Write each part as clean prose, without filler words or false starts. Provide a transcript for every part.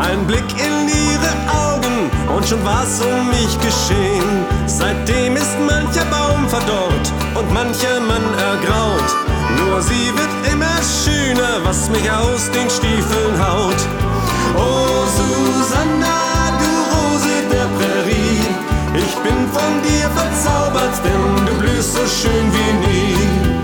Ein Blick in ihre Augen und schon war's um mich geschehen. Seitdem ist mancher Baum verdorrt und mancher Mann ergraut. Nur sie wird immer schöner, was mich aus den Stiefeln haut. Oh Susanna, du Rose der Prärie, ich bin von dir verzaubert, denn du blühst so schön wie nie.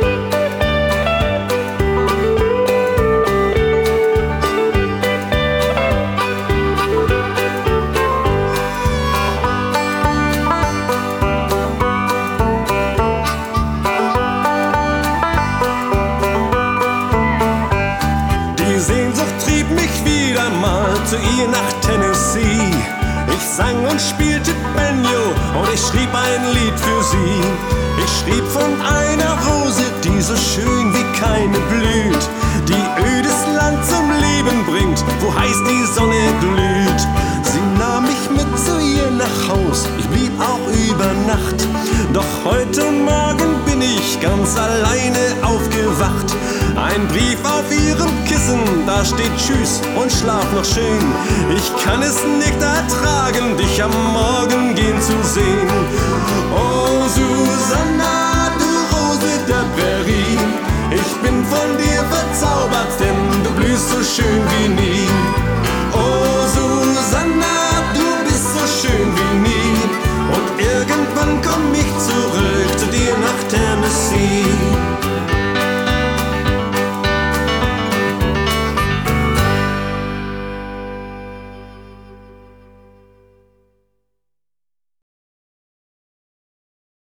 Die Sehnsucht trieb mich wieder mal zu ihr nach Tennessee. Ich sang und spielte Banjo und ich schrieb ein Lied für sie. Ich schrieb von einer Rose, die so schön wie keine blüht, die ödes Land zum Leben bringt, wo heiß die Sonne glüht. Sie nahm mich mit zu ihr nach Haus, ich blieb auch über Nacht. Doch heute Morgen bin ich ganz alleine aufgewacht. Ein Brief auf ihrem Kissen, da steht Tschüss und schlaf noch schön. Ich kann es nicht ertragen, dich am Morgen gehen zu sehen. Oh Susanna, du Rose der Prärie, ich bin von dir verzaubert, denn du blühst so schön wie nie.